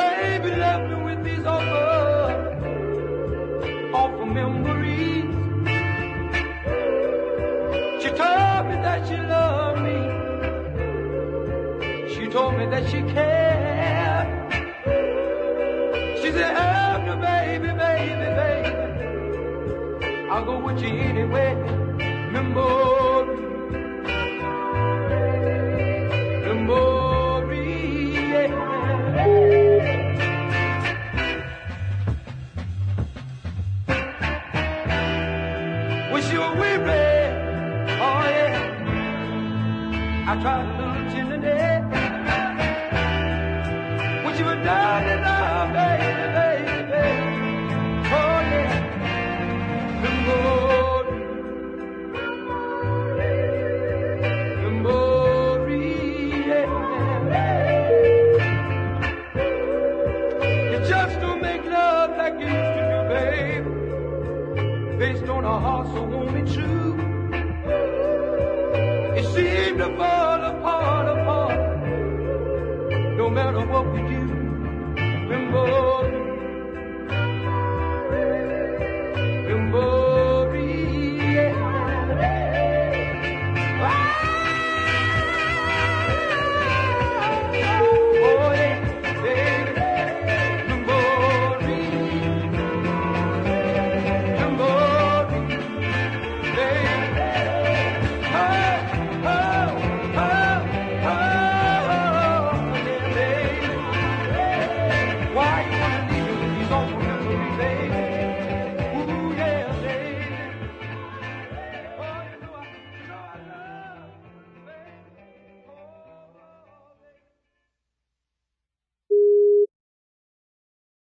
baby left me with these awful memories. She told me that she loved me. She told me that she cared. She said, Abner, baby, baby, baby, I'll go with you anyway. Memory, yeah. Wish you were weary, oh yeah. I tried a little today. When you were down and out, baby, baby, baby, oh yeah. Memory, yeah. You just don't make love like you used to do, baby. Based on a heart so only true. It seemed to fall